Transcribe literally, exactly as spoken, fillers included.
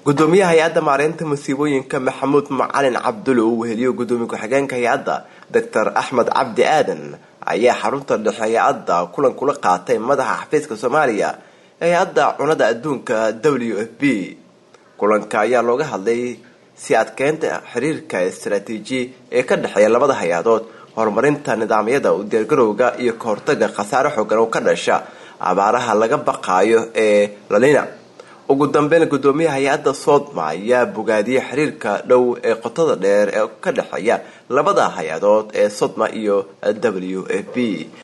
gudoomiyaha hay'adda maareynta musiibooyinka Maxamuud Macalin Cabdulle uu weheliyo gudoomiye ku-xigeenka hay'adda Doctor Axmed Cabdi Aadan ayaa xarunta dhexe hay'adda kulan kula qaatay madaxa xafiiska Soomaaliya hay'adda cunada adduunka W F P. kulanka ayaa looga hadlay si adkeynta xiriirka istiraatiiji ee ka dhaxeeya labada hay'adood, horumarinta nidaamyada u diyaargarowga iyo ka hortagga khasaare xooggan oo ka dhasha abaaraha laga baqaayo ee La Niña. ugu dambeyn gudoomiyaha hay'adda Sodma ayaa bogaadiyay xiriirka dhow ee qotada dheer ee ka dhaxeeya labada hay'adood ee Sodma iyo W F P.